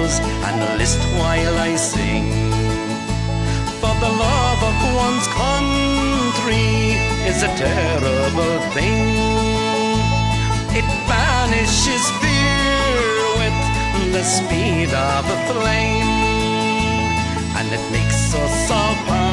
pause and list while I sing. For the love of one's country is a terrible thing. It banishes fear with the speed of a flame, and it makes us all